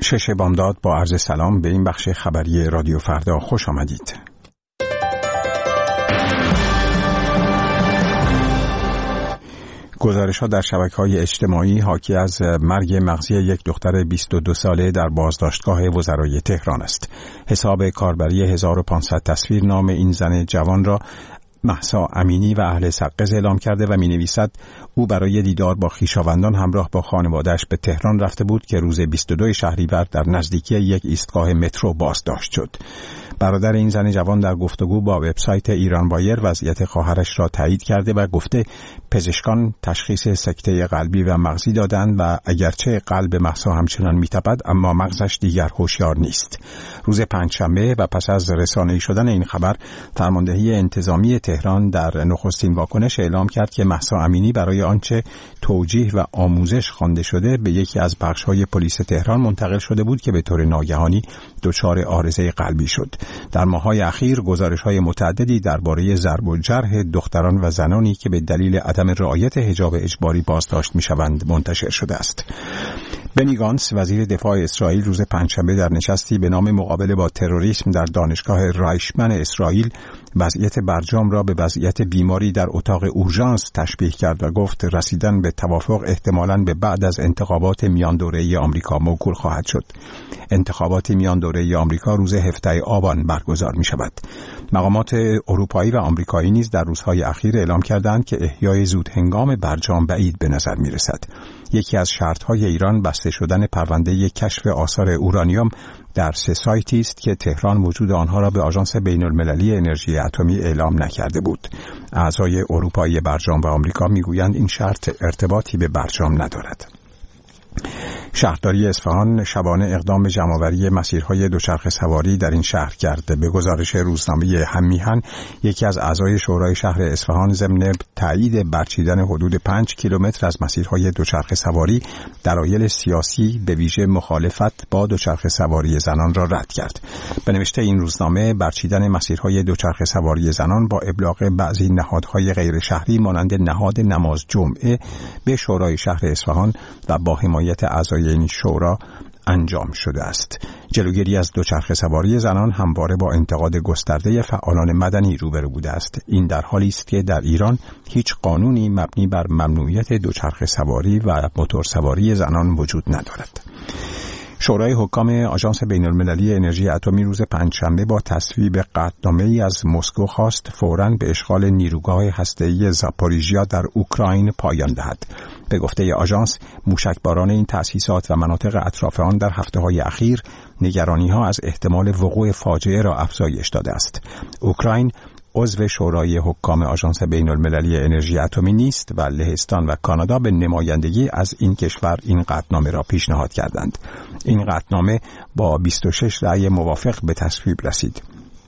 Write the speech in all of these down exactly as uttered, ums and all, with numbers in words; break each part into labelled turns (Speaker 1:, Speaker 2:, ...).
Speaker 1: شش بامداد با عرض سلام به این بخش خبری رادیو فردا خوش آمدید. گزارش‌ها در شبکه‌های اجتماعی حاکی از مرگ مغزی یک دختر بیست و دو ساله در بازداشتگاه وزرای تهران است. حساب کاربری هزار و پانصد تصویر نام این زن جوان را مهسا امینی و اهل سقز اعلام کرده و می‌نویسد او برای دیدار با خویشاوندان همراه با خانواده‌اش به تهران رفته بود که روز بیست و دو شهریور در نزدیکی یک ایستگاه مترو بازداشت شد. برادر این زن جوان در گفتگو با وبسایت ایران وایر وضعیت خواهرش را تایید کرده و گفته پزشکان تشخیص سکته قلبی و مغزی دادند و اگرچه قلب مهسا همچنان می‌تپد اما مغزش دیگر هوشیار نیست. روز پنجشنبه و پس از رسانه‌ای شدن این خبر، فرماندهی انتظامی تهران در نخستین واکنش اعلام کرد که مهسا امینی برای آنچه توجیه و آموزش خوانده شده به یکی از بخش‌های پلیس تهران منتقل شده بود که به طور ناگهانی دچار عارضه قلبی شد. در ماه‌های اخیر گزارش‌های متعددی درباره ضرب و جرح دختران و زنانی که به دلیل عدم رعایت حجاب اجباری بازداشت می‌شوند منتشر شده است. بنی گانتس وزیر دفاع اسرائیل روز پنجشنبه در نشستی به نام مقابله با تروریسم در دانشگاه رایشمن اسرائیل وضعیت برجام را به وضعیت بیماری در اتاق اورژانس تشبیه کرد و گفت رسیدن به توافق احتمالاً به بعد از انتخابات میان دوره‌ای آمریکا موکول خواهد شد. انتخابات میان دوره‌ای آمریکا روز هفدهم آبان برگزار می‌شود. مقامات اروپایی و آمریکایی نیز در روزهای اخیر اعلام کردند که احیای زود هنگام برجام بعید به نظر می‌رسد. یکی از شرط‌های ایران بسته شدن پرونده کشف آثار اورانیوم در سه سایتی است که تهران وجود آنها را به آژانس بین‌المللی انرژی اتمی اعلام نکرده بود. اعضای اروپایی برجام و آمریکا میگویند این شرط ارتباطی به برجام ندارد. شهرداری اصفهان شبانه اقدام به جمع‌آوری مسیرهای دوچرخه سواری در این شهر کرد. به گزارش روزنامه هم‌میهن، یکی از اعضای شورای شهر اصفهان ضمن تایید برچیدن حدود پنج کیلومتر از مسیرهای دوچرخه سواری، دلایل سیاسی به ویژه مخالفت با دوچرخه سواری زنان را رد کرد. به نوشته این روزنامه، برچیدن مسیرهای دوچرخه سواری زنان با ابلاغ بعضی نهادهای غیر شهری مانند نهاد نماز جمعه به شورای شهر اصفهان و با حمایت اعضای این شورا انجام شده است. جلوگیری از دوچرخه سواری زنان همواره با انتقاد گسترده فعالان مدنی روبرو بوده است. این در حالی است که در ایران هیچ قانونی مبنی بر ممنوعیت دوچرخه سواری و موتور سواری زنان وجود ندارد. شورای حکام آژانس بین‌المللی انرژی اتمی روز پنجشنبه با تصویب قطعنامه‌ای از مسکو خواست فوراً به اشغال نیروگاه هسته‌ای زاپوریژیا در اوکراین پایان دهد. به گفته آژانس، موشکباران این تأسیسات و مناطق اطراف آن در هفته‌های اخیر نگرانی‌ها از احتمال وقوع فاجعه را افزایش داده است. اوکراین عضو شورای حکام آژانس بین‌المللی انرژی اتمی نیست و لهستان و کانادا به نمایندگی از این کشور این قطعنامه را پیشنهاد کردند. این قطعنامه با بیست و شش رأی موافق به تصویب رسید.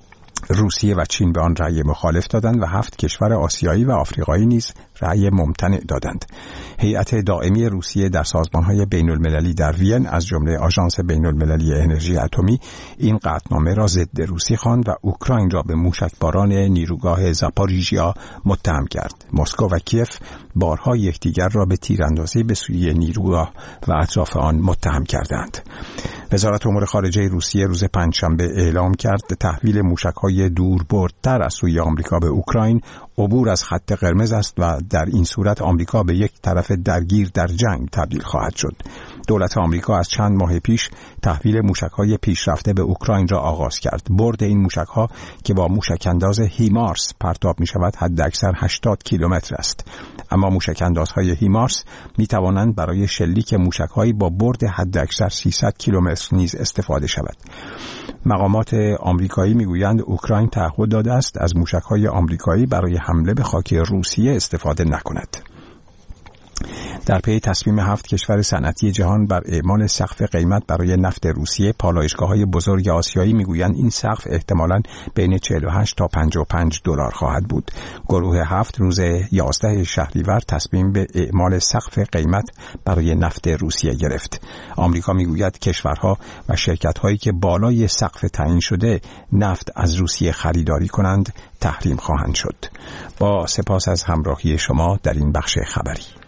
Speaker 1: روسیه و چین به آن رأی مخالف دادند و هفت کشور آسیایی و آفریقایی نیز رأی ممتنع دادند. هیئت دائمی روسیه در سازمان‌های بین‌المللی در وین از جمله آژانس بین‌المللی انرژی اتمی این قطعنامه را ضد روسی خواند و اوکراین را به موشکباران نیروگاه زاپوریژیا متهم کرد. مسکو و کیف بارها یکدیگر را به تیراندازی به سوی نیروگاه و اطراف آن متهم کردند. وزارت امور خارجه روسیه روز پنجشنبه اعلام کرد تحویل موشک‌های دوربردتر از سوی آمریکا به اوکراین عبور از خط قرمز است و در این صورت آمریکا به یک طرف درگیر در جنگ تبدیل خواهد شد. دولت آمریکا از چند ماه پیش تحویل موشک‌های پیشرفته به اوکراین را آغاز کرد. برد این موشک‌ها که با موشک‌انداز هیمارس پرتاب می‌شود حداکثر هشتاد کیلومتر است. اما موشک‌اندازهای هیمارس می‌توانند برای شلیک موشک‌هایی با برد حداکثر سیصد کیلومتر نیز استفاده شود. مقامات آمریکایی می‌گویند اوکراین تعهد داده است از موشک‌های آمریکایی برای حمله به خاک روسیه استفاده نکند. در پی تصمیم هفت کشور صنعتی جهان بر اعمال سقف قیمت برای نفت روسیه، پالایشگاه‌های بزرگ آسیایی میگویند این سقف احتمالاً بین چهل و هشت تا پنجاه و پنج دلار خواهد بود. گروه هفت روز یازده شهریور تصمیم به اعمال سقف قیمت برای نفت روسیه گرفت. آمریکا میگوید کشورها و شرکت‌هایی که بالای سقف تعیین شده نفت از روسیه خریداری کنند تحریم خواهند شد. با سپاس از همراهی شما در این بخش خبری.